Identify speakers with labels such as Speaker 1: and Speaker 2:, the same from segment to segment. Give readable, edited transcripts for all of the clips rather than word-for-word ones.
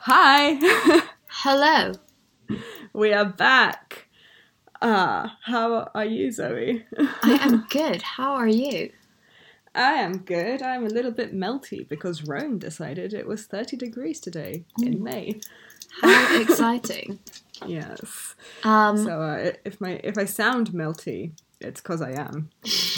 Speaker 1: Hi!
Speaker 2: Hello.
Speaker 1: We are back. How are you, Zoe?
Speaker 2: I am good. How are you?
Speaker 1: I am good. I'm a little bit melty because Rome decided it was 30 degrees today in May.
Speaker 2: How exciting.
Speaker 1: Yes.
Speaker 2: Um,
Speaker 1: So if I sound melty, it's because I am.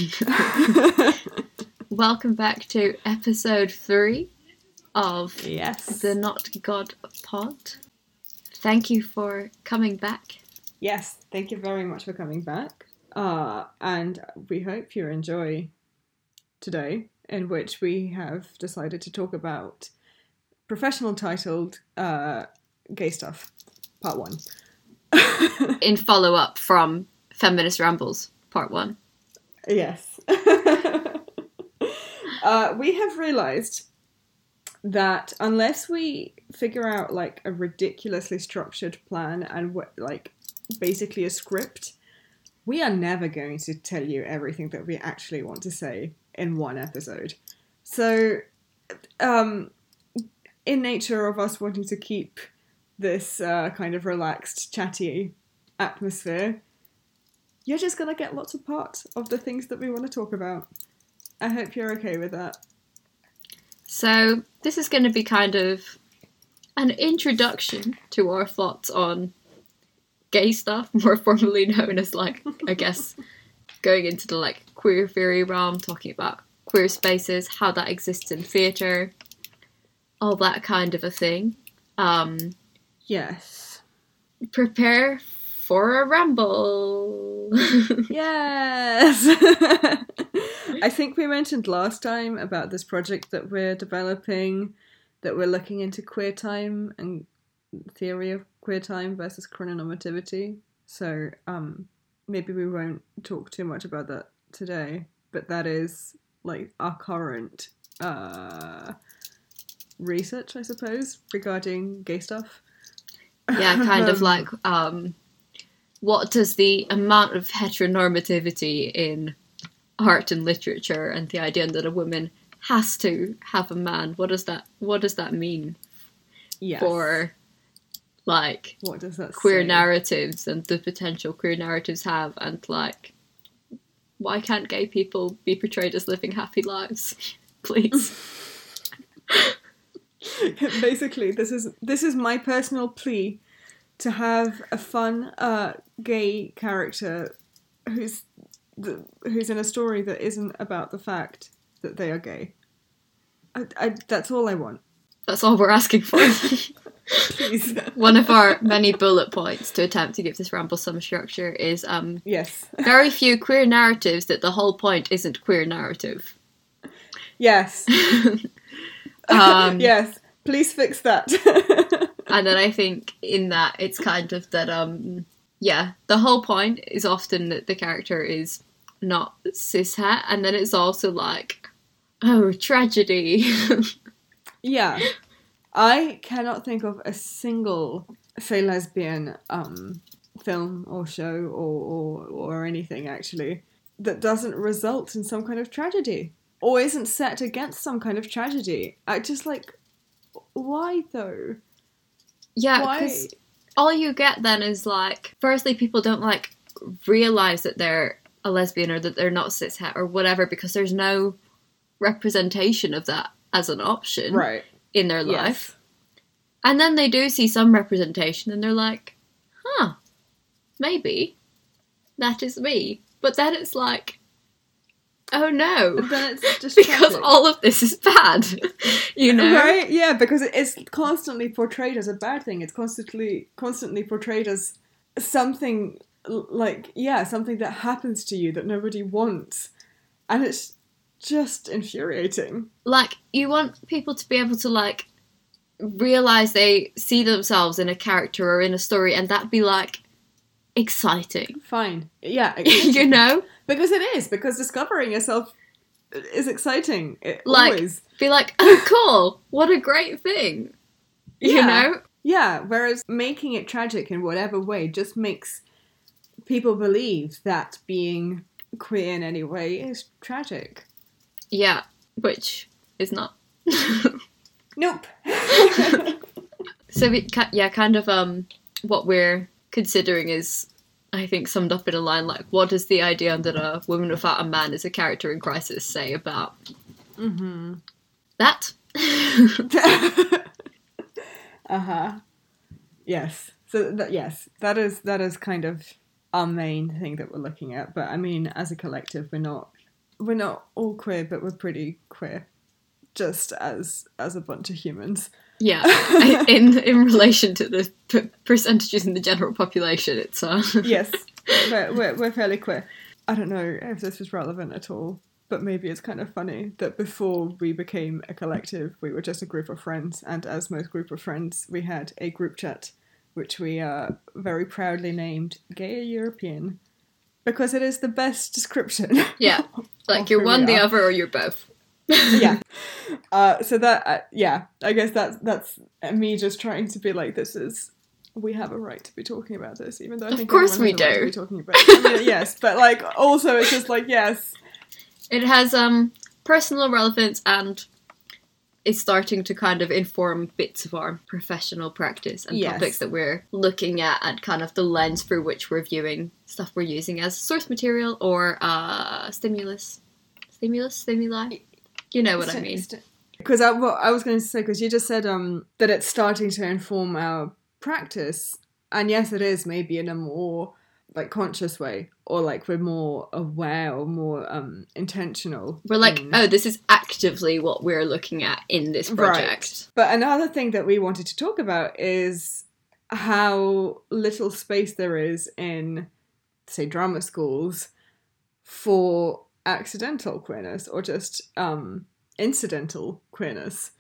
Speaker 2: Welcome back to episode 3 of
Speaker 1: Yes.
Speaker 2: the Not God Pod. Thank you for coming back.
Speaker 1: Yes, thank you very much for coming back. And we hope you enjoy today, in which we have decided to talk about professional titled Gay Stuff, Part 1.
Speaker 2: In follow-up from Feminist Rambles, Part 1.
Speaker 1: Yes. We have realised that unless we figure out like a ridiculously structured plan and basically a script, we are never going to tell you everything that we actually want to say in one episode. So, in nature of us wanting to keep this kind of relaxed, chatty atmosphere, you're just going to get lots of parts of the things that we want to talk about. I hope you're okay with that.
Speaker 2: So, this is going to be kind of an introduction to our thoughts on gay stuff, more formally known as, like, I guess, going into the, like, queer theory realm, talking about queer spaces, how that exists in theatre, all that kind of a thing.
Speaker 1: Yes.
Speaker 2: Prepare for a ramble.
Speaker 1: Yes! I think we mentioned last time about this project that we're developing, that we're looking into queer time and theory of queer time versus chrononormativity. So maybe we won't talk too much about that today, but that is like our current research, I suppose, regarding gay stuff.
Speaker 2: Yeah, kind of like what does the amount of heteronormativity in art and literature and the idea that a woman has to have a man, what does that mean?
Speaker 1: Yes.
Speaker 2: For like
Speaker 1: what does that
Speaker 2: queer
Speaker 1: say?
Speaker 2: narratives and the potential queer narratives have, and like why can't gay people be portrayed as living happy lives? Please.
Speaker 1: Basically, this is my personal plea to have a fun gay character who's in a story that isn't about the fact that they are gay. I that's all I want.
Speaker 2: That's all we're asking for.
Speaker 1: Please.
Speaker 2: One of our many bullet points to attempt to give this ramble some structure is
Speaker 1: yes.
Speaker 2: very few queer narratives that the whole point isn't queer narrative.
Speaker 1: Yes. Yes. Please fix that.
Speaker 2: And then I think in that it's kind of that the whole point is often that the character is not cishet, and then it's also like, oh, tragedy.
Speaker 1: Yeah. I cannot think of a single, say, lesbian film or show or anything, actually, that doesn't result in some kind of tragedy or isn't set against some kind of tragedy. I just, like, why, though?
Speaker 2: Yeah, because all you get then is, like, firstly, people don't, like, realise that they're a lesbian or that they're not cishet or whatever because there's no representation of that as an option in their life. And then they do see some representation and they're like, huh, maybe that is me. But then it's like, oh no.
Speaker 1: Then it's just
Speaker 2: because
Speaker 1: tragic.
Speaker 2: all of this is bad, you know?
Speaker 1: Right? Yeah, because it's constantly portrayed as a bad thing. It's constantly portrayed as something like, something that happens to you that nobody wants. And it's just infuriating.
Speaker 2: Like, you want people to be able to, like, realise they see themselves in a character or in a story and that be, like, exciting.
Speaker 1: Fine. Yeah.
Speaker 2: You know?
Speaker 1: Because it is. Because discovering yourself is exciting. Always.
Speaker 2: Be like, oh, cool. What a great thing. You know?
Speaker 1: Yeah. Whereas making it tragic in whatever way just makes people believe that being queer in any way is tragic.
Speaker 2: Yeah. Which is not.
Speaker 1: Nope.
Speaker 2: So kind of what we're considering is, I think, summed up in a line like, what does the idea that a woman without a man is a character in crisis say about that?
Speaker 1: Yes. So that is kind of our main thing that we're looking at. But I mean, as a collective, we're not all queer, but we're pretty queer, just as a bunch of humans.
Speaker 2: Yeah, in relation to the percentages in the general population, it's
Speaker 1: yes, we're fairly queer. I don't know if this is relevant at all, but maybe it's kind of funny that before we became a collective, we were just a group of friends, and as most group of friends, we had a group chat, which we very proudly named Gay European, because it is the best description.
Speaker 2: Yeah, like you're one, the other, or you're both.
Speaker 1: Yeah. So that, I guess that's me just trying to be like, we have a right to be talking about this, even though I think
Speaker 2: of course we
Speaker 1: do. Right to be talking about it. I mean, yes, but like also it's just like, yes,
Speaker 2: it has personal relevance and is starting to kind of inform bits of our professional practice and topics that we're looking at, and kind of the lens through which we're viewing stuff we're using as source material or stimuli. You know what I mean.
Speaker 1: Because I was going to say, because you just said that it's starting to inform our practice, and yes, it is, maybe in a more like conscious way, or like we're more aware or more intentional.
Speaker 2: We're like, this is actively what we're looking at in this project.
Speaker 1: Right. But another thing that we wanted to talk about is how little space there is in, say, drama schools for accidental queerness or just incidental queerness.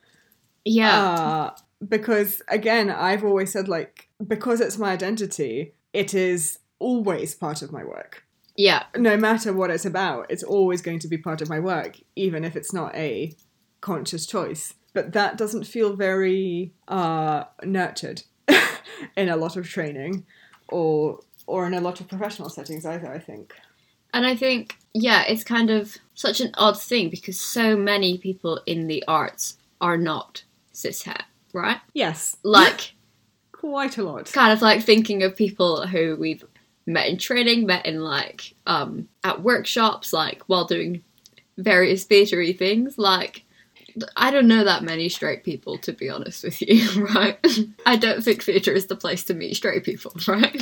Speaker 2: Yeah.
Speaker 1: Because again, I've always said, like, because it's my identity, it is always part of my work.
Speaker 2: Yeah.
Speaker 1: No matter what it's about, it's always going to be part of my work, even if it's not a conscious choice. But that doesn't feel very nurtured in a lot of training or in a lot of professional settings either, I think.
Speaker 2: And I think, it's kind of such an odd thing because so many people in the arts are not cishet, right?
Speaker 1: Yes.
Speaker 2: Like,
Speaker 1: quite a lot.
Speaker 2: Kind of like thinking of people who we've met in training, met in like, at workshops, like while doing various theatre-y things. Like, I don't know that many straight people, to be honest with you, right? I don't think theatre is the place to meet straight people, right?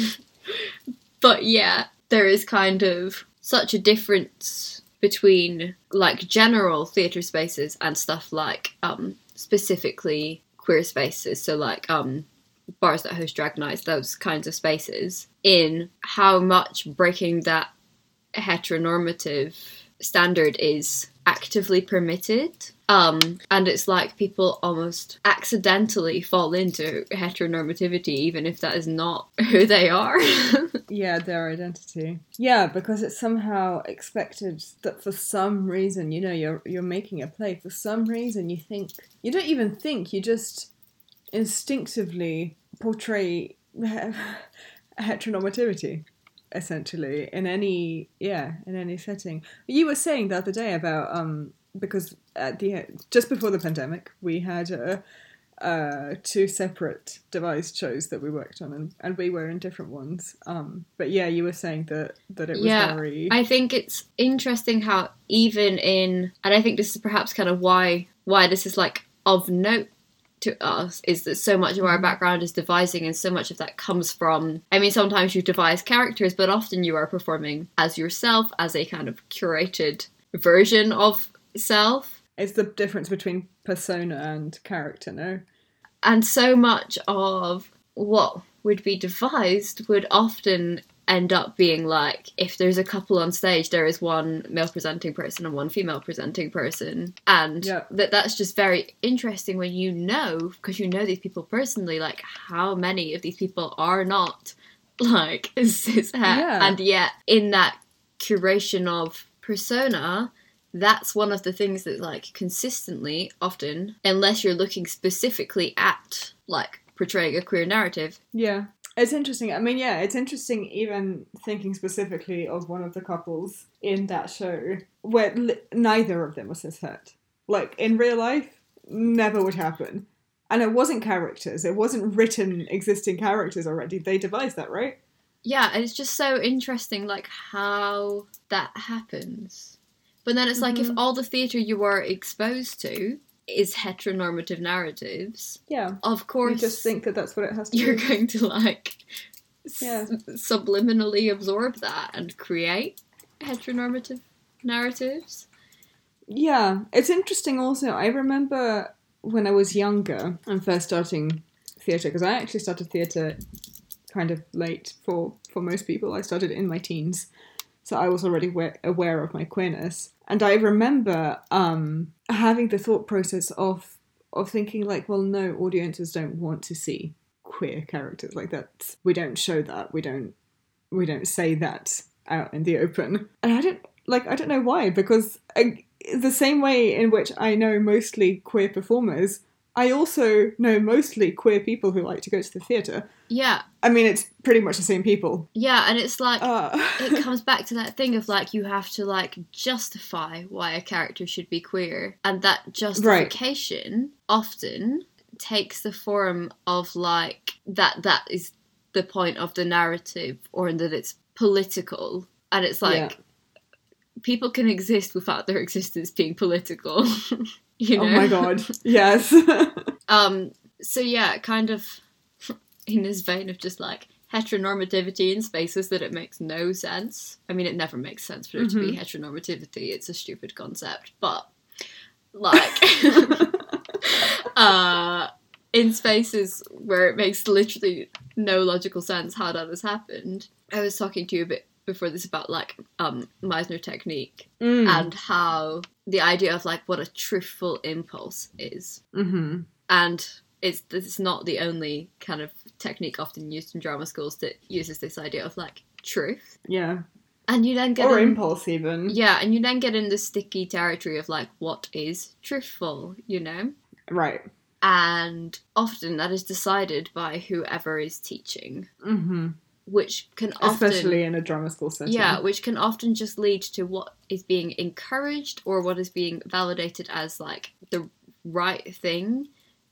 Speaker 2: But yeah, there is kind of such a difference between like general theatre spaces and stuff like specifically queer spaces, so like bars that host drag nights, those kinds of spaces, in how much breaking that heteronormative standard is actively permitted. And it's like people almost accidentally fall into heteronormativity, even if that is not who they are.
Speaker 1: Yeah, their identity. Yeah, because it's somehow expected that for some reason, you know, you're making a play, for some reason you don't even think, you just instinctively portray heteronormativity, essentially, in any setting. You were saying the other day about because at just before the pandemic, we had two separate devised shows that we worked on, and we were in different ones. But yeah, you were saying that it was very.
Speaker 2: I think it's interesting how even in, and I think this is perhaps kind of why this is like of note to us, is that so much of our background is devising, and so much of that comes from, I mean, sometimes you devise characters, but often you are performing as yourself, as a kind of curated version of self.
Speaker 1: It's the difference between persona and character, no?
Speaker 2: And so much of what would be devised would often end up being like, if there's a couple on stage, there is one male presenting person and one female presenting person. And that's just very interesting when you know, because you know these people personally, like how many of these people are not like cishet. Yeah. And yet in that curation of persona, that's one of the things that, like, consistently, often, unless you're looking specifically at, like, portraying a queer narrative.
Speaker 1: Yeah. It's interesting. I mean, yeah, it's interesting even thinking specifically of one of the couples in that show where neither of them was cishet. Like, in real life, never would happen. And it wasn't characters. It wasn't written existing characters already. They devised that, right?
Speaker 2: Yeah, and it's just so interesting, like, how that happens. But then it's like, if all the theatre you are exposed to is heteronormative narratives, of course...
Speaker 1: You just think that that's what it has to
Speaker 2: you're
Speaker 1: be.
Speaker 2: going to, like, subliminally absorb that and create heteronormative narratives.
Speaker 1: Yeah, it's interesting also. I remember when I was younger and first starting theatre, because I actually started theatre kind of late for most people. I started in my teens, so I was already aware of my queerness. And I remember having the thought process of thinking like, well, no, audiences don't want to see queer characters like that. We don't show that. We don't say that out in the open. And I don't know why, because the same way in which I know mostly queer performers, I also know mostly queer people who like to go to the theatre.
Speaker 2: Yeah.
Speaker 1: I mean, it's pretty much the same people.
Speaker 2: Yeah, and it's like, it comes back to that thing of, like, you have to, like, justify why a character should be queer. And that justification often takes the form of, like, that is the point of the narrative, or that it's political. And it's like, people can exist without their existence being political. You know?
Speaker 1: Oh my god, yes.
Speaker 2: So yeah, kind of in this vein of just like heteronormativity in spaces that it makes no sense. I mean, it never makes sense for it to be heteronormativity. It's a stupid concept. But like in spaces where it makes literally no logical sense how that has happened. I was talking to you a bit before this about like Meisner technique and how the idea of like what a truthful impulse is. And it's not the only kind of technique often used in drama schools that uses this idea of like truth.
Speaker 1: Yeah.
Speaker 2: And you then get
Speaker 1: impulse even.
Speaker 2: Yeah, and you then get in the sticky territory of like what is truthful, you know?
Speaker 1: Right.
Speaker 2: And often that is decided by whoever is teaching. Which can often...
Speaker 1: Especially in a drama school setting.
Speaker 2: Yeah, which can often just lead to what is being encouraged or what is being validated as, like, the right thing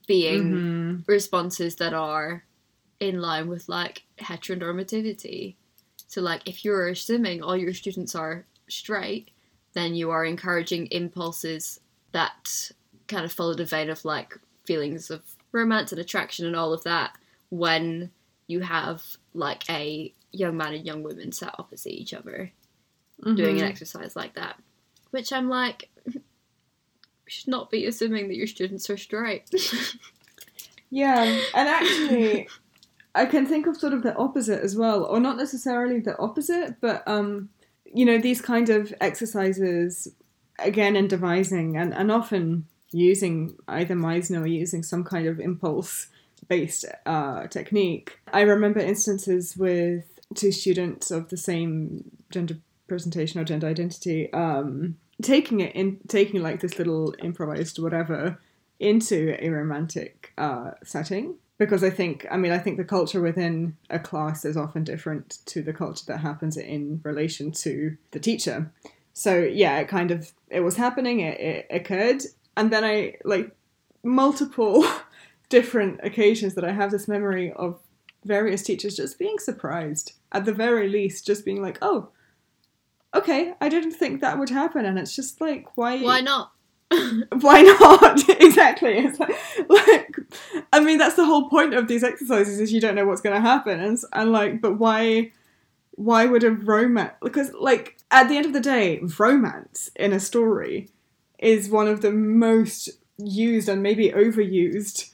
Speaker 2: being responses that are in line with, like, heteronormativity. So, like, if you're assuming all your students are straight, then you are encouraging impulses that kind of follow the vein of, like, feelings of romance and attraction and all of that when you have, like, a young man and young woman sat opposite each other doing an exercise like that. Which I'm like, you should not be assuming that your students are straight.
Speaker 1: Yeah, and actually, I can think of sort of the opposite as well, or not necessarily the opposite, but, you know, these kind of exercises, again, in devising, and often using either Meisner or using some kind of impulse-based technique. I remember instances with two students of the same gender presentation or gender identity, taking like this little improvised whatever into a romantic setting. Because I think the culture within a class is often different to the culture that happens in relation to the teacher. So yeah, it was happening, it occurred, and then I, like, multiple different occasions that I have this memory of various teachers just being surprised, at the very least, just being like, oh, okay, I didn't think that would happen, and it's just like, why
Speaker 2: not?
Speaker 1: Why not? Exactly. It's like, I mean, that's the whole point of these exercises, is you don't know what's going to happen, and like, but why would a romance, because, like, at the end of the day, romance in a story is one of the most used and maybe overused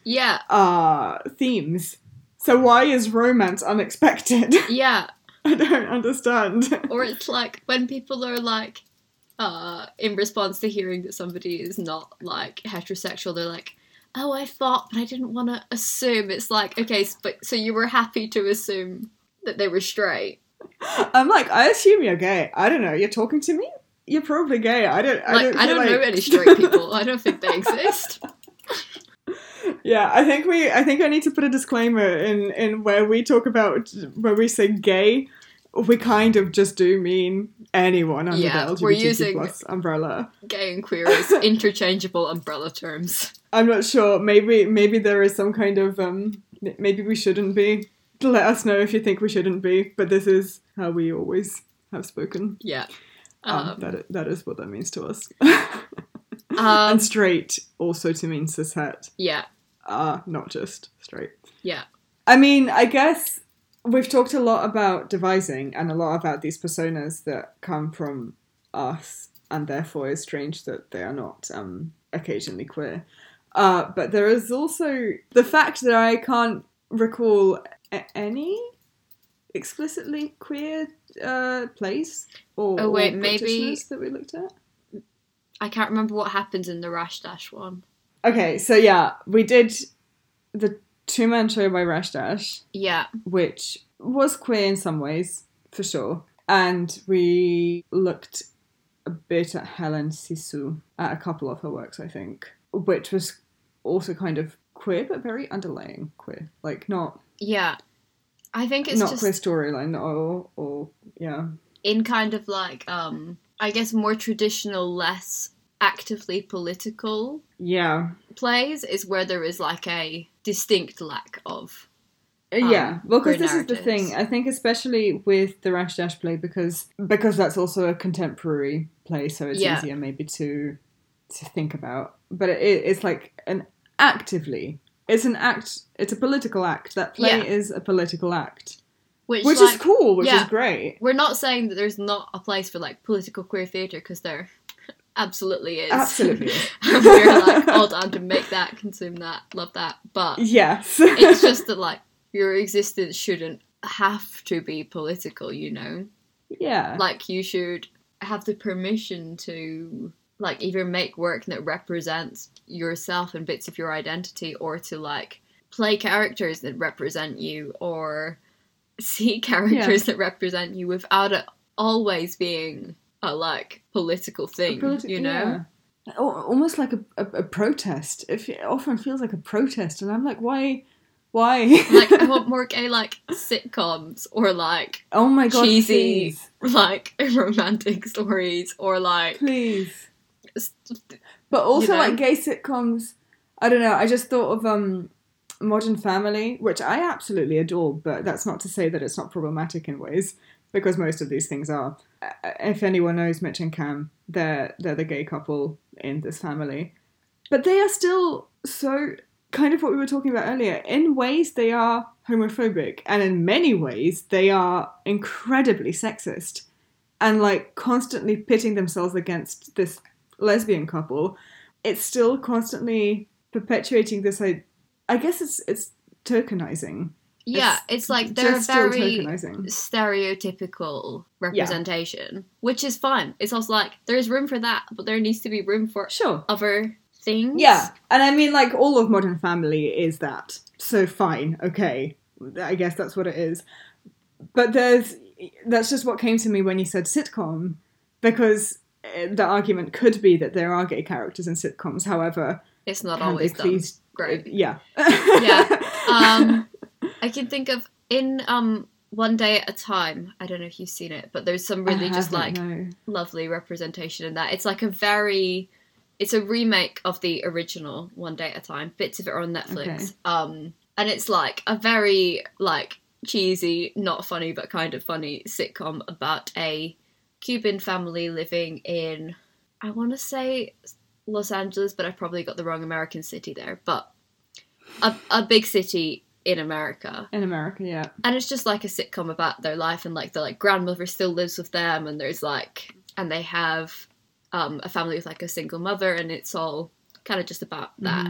Speaker 1: themes. So why is romance unexpected?
Speaker 2: Yeah.
Speaker 1: I don't understand.
Speaker 2: Or it's like when people are like, in response to hearing that somebody is not, like, heterosexual, they're like, oh, I thought, but I didn't want to assume. It's like, okay, but so you were happy to assume that they were straight?
Speaker 1: I'm like, I assume you're gay. I don't know. You're talking to me? You're probably gay. I don't
Speaker 2: know any straight people. I don't think they exist.
Speaker 1: Yeah, I think I need to put a disclaimer in where we talk about, where we say gay. we kind of just do mean anyone under the LGBTQ
Speaker 2: we're using
Speaker 1: plus umbrella.
Speaker 2: Gay and queer as interchangeable umbrella terms.
Speaker 1: I'm not sure. Maybe there is some kind of maybe we shouldn't be. Let us know if you think we shouldn't be. But this is how we always have spoken.
Speaker 2: Yeah.
Speaker 1: That is what that means to us. And straight also to mean cishet.
Speaker 2: Yeah.
Speaker 1: Not just straight.
Speaker 2: Yeah.
Speaker 1: I mean, I guess we've talked a lot about devising and a lot about these personas that come from us, and therefore it's strange that they are not occasionally queer. But there is also the fact that I can't recall any explicitly queer plays or practitioners that we looked at.
Speaker 2: I can't remember what happens in the Rash Dash one.
Speaker 1: Okay, so yeah, we did the two-man show by Rash Dash.
Speaker 2: Yeah.
Speaker 1: Which was queer in some ways, for sure. And we looked a bit at Helen Sisu, at a couple of her works, I think, which was also kind of queer, but very underlying queer. Like, not...
Speaker 2: Yeah. I think it's
Speaker 1: not
Speaker 2: just...
Speaker 1: queer storyline, or yeah.
Speaker 2: In kind of like, I guess more traditional, less actively political plays is where there is like a distinct lack of
Speaker 1: well, because this is the thing. I think especially with the Rash Dash play, because that's also a contemporary play, so it's easier maybe to think about. But it's like it's an act. It's a political act. That play is a political act. Which is cool, which is great.
Speaker 2: We're not saying that there's not a place for like political queer theatre, because there absolutely is.
Speaker 1: Absolutely is.
Speaker 2: We're like all down to make that, consume that, love that. But
Speaker 1: yes,
Speaker 2: it's just that like your existence shouldn't have to be political, you know?
Speaker 1: Yeah.
Speaker 2: Like you should have the permission to like either make work that represents yourself and bits of your identity, or to like play characters that represent you, or see characters that represent you without it always being a like political thing, you know?
Speaker 1: Yeah. Almost like a protest. It often feels like a protest, and I'm like, why?
Speaker 2: Like, I want more gay like sitcoms, or like
Speaker 1: oh my god,
Speaker 2: cheesy
Speaker 1: please.
Speaker 2: Like romantic stories, or like
Speaker 1: please. But also like gay sitcoms. I don't know. I just thought of Modern Family, which I absolutely adore, but that's not to say that it's not problematic in ways, because most of these things are. If anyone knows Mitch and Cam, they're the gay couple in this family. But they are still so, kind of what we were talking about earlier, in ways they are homophobic, and in many ways they are incredibly sexist, and like constantly pitting themselves against this lesbian couple. It's still constantly perpetuating this, I guess it's tokenizing.
Speaker 2: Yeah, it's like they're very stereotypical representation, which is fine. It's also like, there's room for that, but there needs to be room for other things.
Speaker 1: Yeah, and I mean, like, all of Modern Family is that. So fine, okay. I guess that's what it is. But that's just what came to me when you said sitcom, because the argument could be that there are gay characters in sitcoms, however...
Speaker 2: It's not always done great.
Speaker 1: Yeah.
Speaker 2: Yeah. I can think of in One Day at a Time. I don't know if you've seen it, but there's some really just like lovely representation in that. It's like it's a remake of the original One Day at a Time. Bits of it are on Netflix. Okay. And it's like a very like cheesy, not funny but kind of funny sitcom about a Cuban family living in, I want to say Los Angeles, but I've probably got the wrong American city there. But a big city in America.
Speaker 1: In America, yeah.
Speaker 2: And it's just like a sitcom about their life, and like the like grandmother still lives with them, and there's like, and they have a family with like a single mother, and it's all kind of just about that.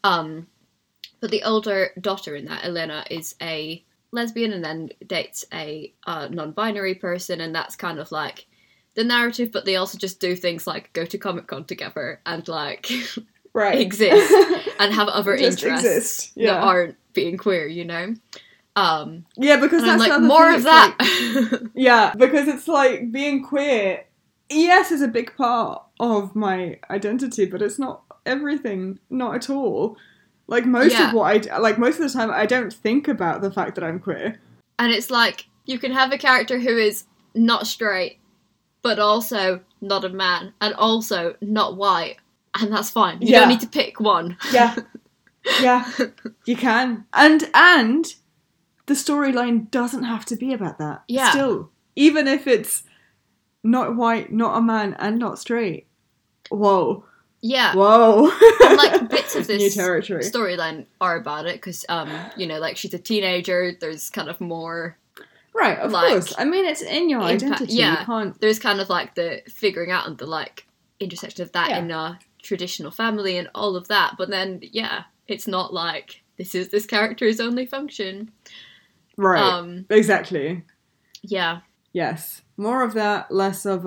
Speaker 2: But the older daughter in that, Elena, is a lesbian and then dates a non-binary person, and that's kind of like the narrative, but they also just do things like go to Comic-Con together and like exist and have other interests that aren't being queer, you know?
Speaker 1: Yeah, because that's
Speaker 2: like, more of that.
Speaker 1: Like, yeah, because it's like being queer, yes, is a big part of my identity, but it's not everything, not at all. Like most of what most of the time I don't think about the fact that I'm queer.
Speaker 2: And it's like You can have a character who is not straight, but also not a man, and also not white, and that's fine. You don't need to pick one.
Speaker 1: Yeah. Yeah, you can. And the storyline doesn't have to be about that.
Speaker 2: Yeah.
Speaker 1: Still, even if it's not white, not a man, and not straight. Whoa.
Speaker 2: Yeah.
Speaker 1: Whoa.
Speaker 2: And, like, bits of this storyline are about it, because, you know, like, she's a teenager, there's kind of more...
Speaker 1: Right, of course. I mean, it's in your identity.
Speaker 2: Yeah.
Speaker 1: You can't...
Speaker 2: There's kind of, like, the figuring out and the, like, intersection of that in a traditional family and all of that, but then, it's not like, this is this character's only function.
Speaker 1: Right, exactly.
Speaker 2: Yeah.
Speaker 1: Yes. More of that, less of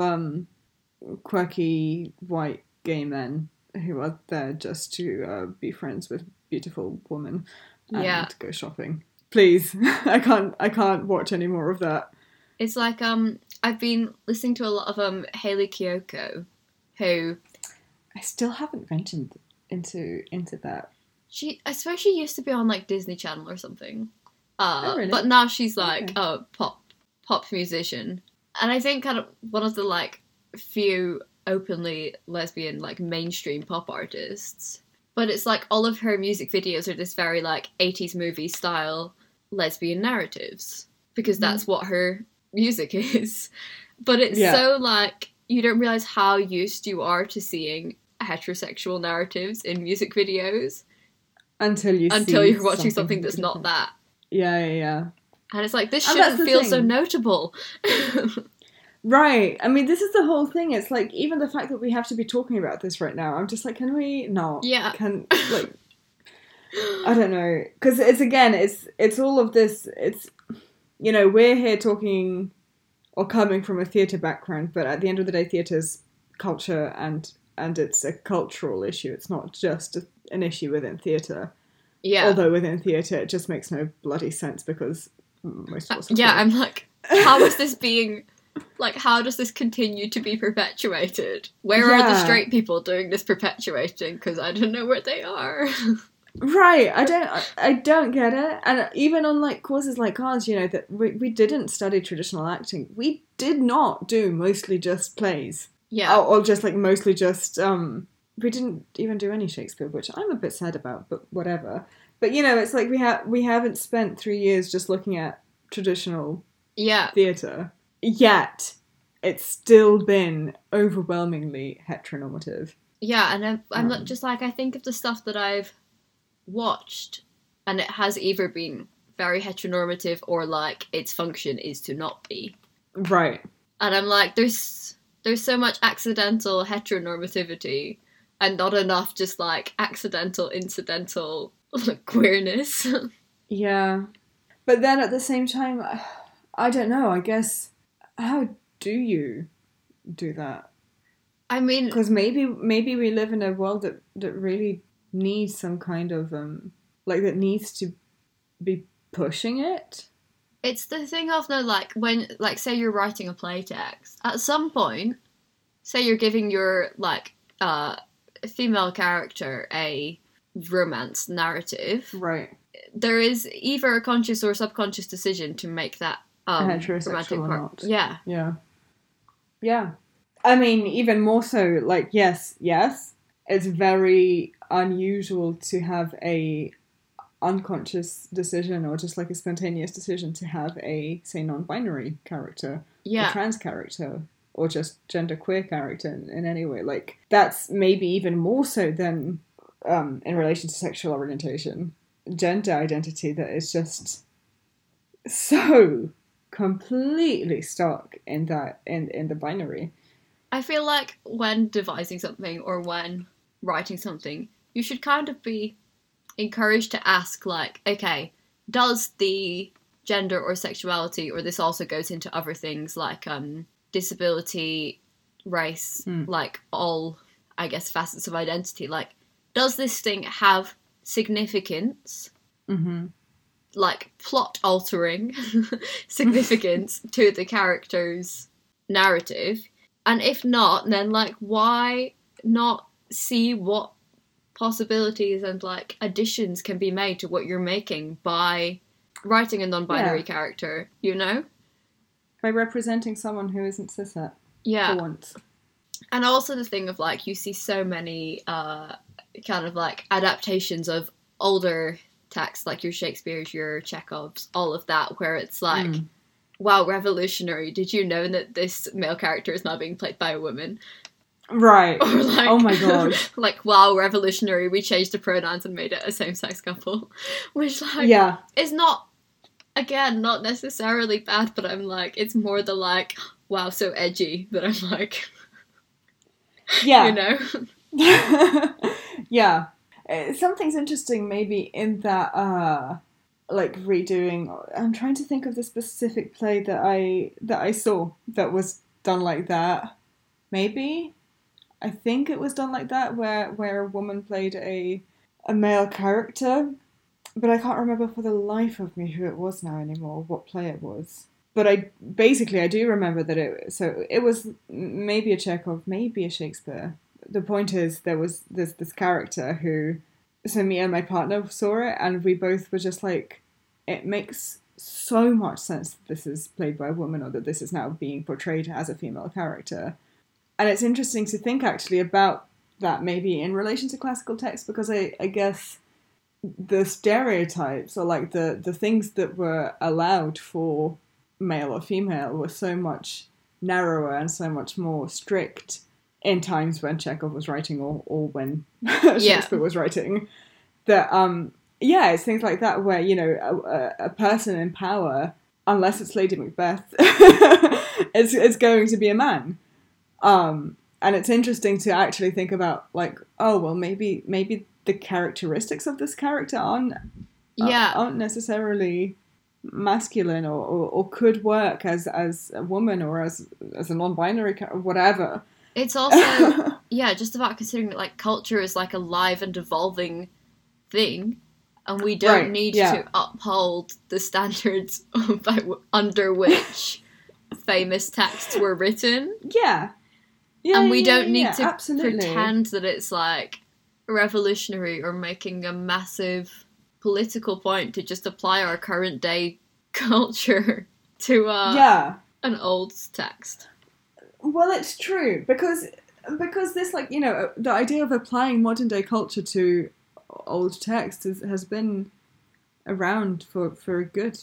Speaker 1: quirky white gay men who are there just to be friends with beautiful women and go shopping. Please. I can't watch any more of that.
Speaker 2: It's like, I've been listening to a lot of Hayley Kiyoko, who...
Speaker 1: I still haven't ventured into that.
Speaker 2: I swear she used to be on, like, Disney Channel or something.
Speaker 1: Oh, really?
Speaker 2: But now she's, like, a pop musician. And I think kind of one of the, like, few openly lesbian, like, mainstream pop artists. But it's, like, all of her music videos are this very, like, 80s movie style lesbian narratives. Because that's what her music is. But it's so, like, you don't realise how used you are to seeing heterosexual narratives in music videos.
Speaker 1: Until
Speaker 2: you're watching something that's not that.
Speaker 1: Yeah.
Speaker 2: And it's like, this shouldn't feel so notable.
Speaker 1: Right. I mean, this is the whole thing. It's like, even the fact that we have to be talking about this right now, I'm just like, can we not?
Speaker 2: Yeah.
Speaker 1: I don't know. Because it's all of this, it's, you know, we're here talking or coming from a theatre background, but at the end of the day, theatre's culture and it's a cultural issue. It's not just an issue within theatre.
Speaker 2: Yeah.
Speaker 1: Although within theatre, it just makes no bloody sense because most of us are
Speaker 2: I'm like, how is this being... Like, how does this continue to be perpetuated? Where are the straight people doing this perpetuating? Because I don't know where they are.
Speaker 1: Right, I don't get it. And even on, like, courses like ours, you know, that we didn't study traditional acting. We did not do mostly just plays.
Speaker 2: Yeah.
Speaker 1: Or just, like, mostly just, we didn't even do any Shakespeare, which I'm a bit sad about, but whatever. But, you know, it's like we haven't spent 3 years just looking at traditional theatre. Yet, it's still been overwhelmingly heteronormative.
Speaker 2: Yeah, and I'm just like, I think of the stuff that I've watched, and it has either been very heteronormative or, like, its function is to not be.
Speaker 1: Right.
Speaker 2: And I'm like, there's so much accidental heteronormativity and not enough just, like, accidental, incidental queerness. Yeah.
Speaker 1: But then at the same time, I don't know, I guess, how do you do that?
Speaker 2: I mean...
Speaker 1: Because maybe we live in a world that really needs some kind of, that needs to be pushing it.
Speaker 2: It's the thing of, no, like, when, like, say you're writing a play text, at some point, say you're giving your, like, female character a romance narrative.
Speaker 1: Right.
Speaker 2: There is either a conscious or subconscious decision to make that
Speaker 1: heterosexual or not.
Speaker 2: Yeah.
Speaker 1: Yeah. I mean, even more so, like, yes, it's very unusual to have a unconscious decision or just like a spontaneous decision to have a, say, non-binary character, a trans character, or just genderqueer character in any way. Like, that's maybe even more so than in relation to sexual orientation, gender identity, that is just so completely stuck in that in the binary.
Speaker 2: I feel like when devising something or when writing something, you should kind of be encouraged to ask, like, okay, does the gender or sexuality, or this also goes into other things like disability, race, like all, I guess, facets of identity, like, does this thing have significance?
Speaker 1: Mm-hmm.
Speaker 2: Like, plot-altering significance to the character's narrative? And if not, then, like, why not see what possibilities and, like, additions can be made to what you're making by writing a non-binary character, you know?
Speaker 1: by representing someone who isn't cishet.
Speaker 2: Yeah.
Speaker 1: For once.
Speaker 2: And also the thing of, like, you see so many kind of, like, adaptations of older texts, like your Shakespeare's, your Chekhov's, all of that, where it's like, wow, revolutionary. Did you know that this male character is now being played by a woman?
Speaker 1: Right.
Speaker 2: Or like,
Speaker 1: oh my god.
Speaker 2: Like, wow, revolutionary. We changed the pronouns and made it a same-sex couple. Which, like, is not, again, not necessarily bad, but I'm like, it's more the, like, wow, so edgy, that I'm like,
Speaker 1: yeah.
Speaker 2: You know?
Speaker 1: Yeah. Something's interesting maybe in that, like, redoing, I'm trying to think of the specific play that I saw that was done like that. Maybe? I think it was done like that, where a woman played a male character, but I can't remember for the life of me who it was now anymore, what play it was. But I do remember that it was maybe a Chekhov, maybe a Shakespeare. The point is, there's this character who, so me and my partner saw it, and we both were just like, it makes so much sense that this is played by a woman, or that this is now being portrayed as a female character. And it's interesting to think actually about that maybe in relation to classical text, because I guess the stereotypes, or like the things that were allowed for male or female, were so much narrower and so much more strict in times when Chekhov was writing, or when Shakespeare was writing, that it's things like that where, you know, a person in power, unless it's Lady Macbeth, it's going to be a man. And it's interesting to actually think about, like, oh, well, maybe the characteristics of this character aren't necessarily masculine, or could work as a woman, or as a non-binary or whatever.
Speaker 2: It's also just about considering that, like, culture is like a live and evolving thing, and we don't need to uphold the standards under which famous texts were written. And we don't need to pretend that it's, like, revolutionary or making a massive political point to just apply our current day culture to an old text.
Speaker 1: Well, it's true, because this, like, you know, the idea of applying modern day culture to old text has been around for a good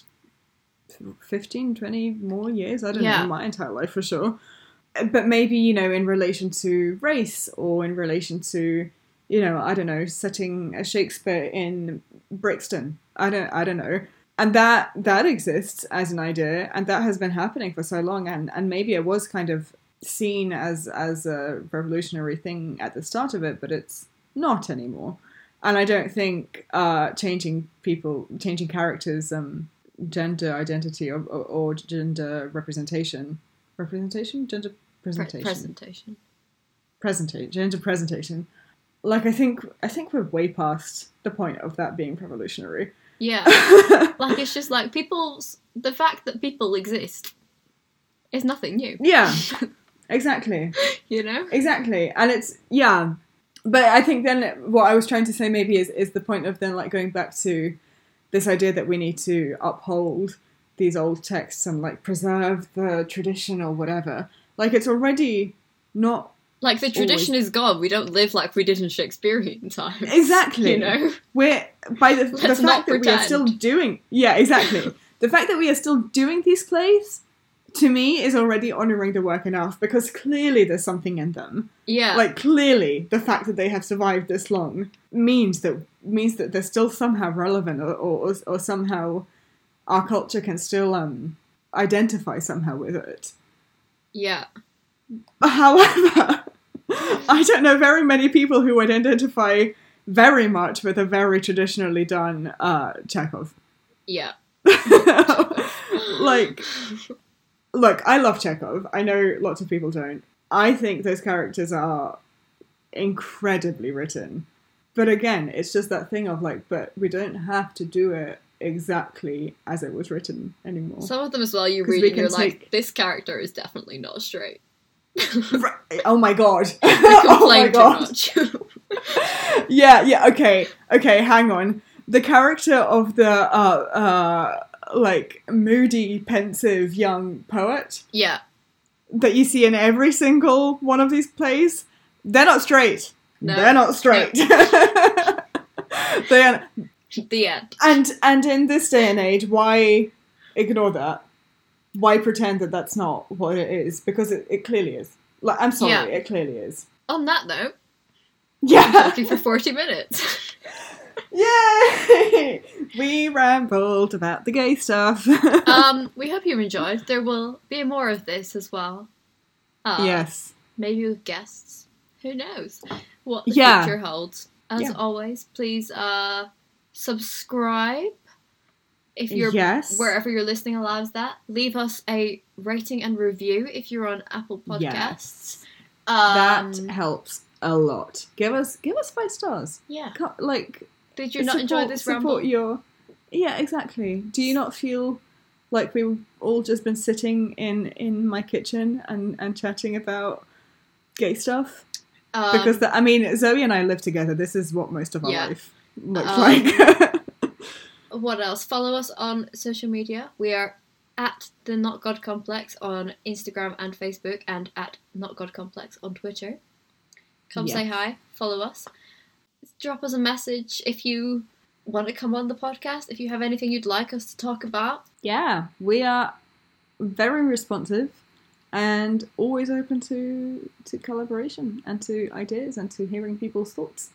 Speaker 1: 15, 20 more years. I don't know, my entire life for sure. But maybe, you know, in relation to race, or in relation to, you know, I don't know, setting a Shakespeare in Brixton. I don't know. And that exists as an idea, and that has been happening for so long, and maybe it was kind of seen as a revolutionary thing at the start of it, but it's not anymore. And I don't think changing characters' gender identity or gender representation, gender presentation. Gender presentation. Like, I think we're way past the point of that being revolutionary.
Speaker 2: Yeah. Like, it's just like the fact that people exist is nothing new.
Speaker 1: Yeah. Exactly.
Speaker 2: You know?
Speaker 1: Exactly. And it's, but I think then what I was trying to say maybe is the point of then, like, going back to this idea that we need to uphold these old texts and, like, preserve the tradition or whatever. Like, it's already not...
Speaker 2: Like, the tradition is gone. We don't live like we did in Shakespearean times.
Speaker 1: Exactly.
Speaker 2: You know?
Speaker 1: We're... By the fact that we are still doing... Yeah, exactly. The fact that we are still doing these plays, to me, is already honouring the work enough, because clearly there's something in them.
Speaker 2: Yeah.
Speaker 1: Like, clearly, the fact that they have survived this long means that they're still somehow relevant, or somehow our culture can still identify somehow with it.
Speaker 2: Yeah.
Speaker 1: However, I don't know very many people who would identify very much with a very traditionally done Chekhov.
Speaker 2: Yeah.
Speaker 1: Like, look, I love Chekhov. I know lots of people don't. I think those characters are incredibly written. But again, it's just that thing of, like, but we don't have to do it exactly as it was written anymore.
Speaker 2: Some of them as well, you read and you're like, this character is definitely not straight.
Speaker 1: Oh my god.
Speaker 2: Oh my god.
Speaker 1: Yeah, okay, hang on. The character of the like, moody, pensive young poet.
Speaker 2: Yeah.
Speaker 1: That you see in every single one of these plays. They're not straight.
Speaker 2: No.
Speaker 1: They're not straight.
Speaker 2: No.
Speaker 1: They are...
Speaker 2: The end.
Speaker 1: And in this day and age, why ignore that? Why pretend that that's not what it is? Because it clearly is. Like, I'm sorry, it clearly is.
Speaker 2: On that note,
Speaker 1: yeah,
Speaker 2: talking for 40 minutes.
Speaker 1: Yay! We rambled about the gay stuff.
Speaker 2: We hope you enjoyed. There will be more of this as well.
Speaker 1: Yes.
Speaker 2: Maybe with guests. Who knows what the future holds. As always, please subscribe if you're wherever you're listening allows that. Leave us a rating and review if you're on Apple Podcasts.
Speaker 1: Yes. That helps a lot. Give us 5 stars.
Speaker 2: Yeah.
Speaker 1: Like,
Speaker 2: did you not enjoy this ramble?
Speaker 1: Yeah, exactly. Do you not feel like we've all just been sitting in my kitchen and chatting about gay stuff? Because Zoe and I live together. This is what most of our life looks like.
Speaker 2: What else? Follow us on social media. We are at the Not God Complex on Instagram and Facebook, and at Not God Complex on Twitter. Come say hi. Follow us. Drop us a message if you want to come on the podcast. If you have anything you'd like us to talk about.
Speaker 1: Yeah, we are very responsive. And always open to collaboration and to ideas and to hearing people's thoughts.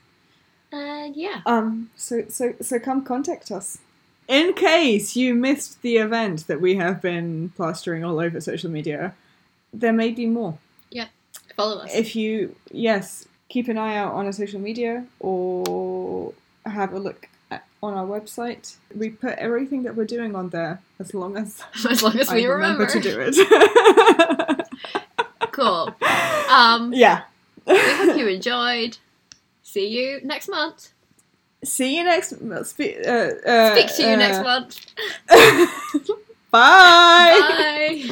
Speaker 1: So come contact us. In case you missed the event that we have been plastering all over social media, there may be more.
Speaker 2: Yeah, follow us.
Speaker 1: If you keep an eye out on our social media or have a look on our website. We put everything that we're doing on there as long as
Speaker 2: we remember
Speaker 1: to do it.
Speaker 2: Cool. We hope you enjoyed. See you next month.
Speaker 1: See you next month.
Speaker 2: Speak to you next month.
Speaker 1: Bye.
Speaker 2: Bye.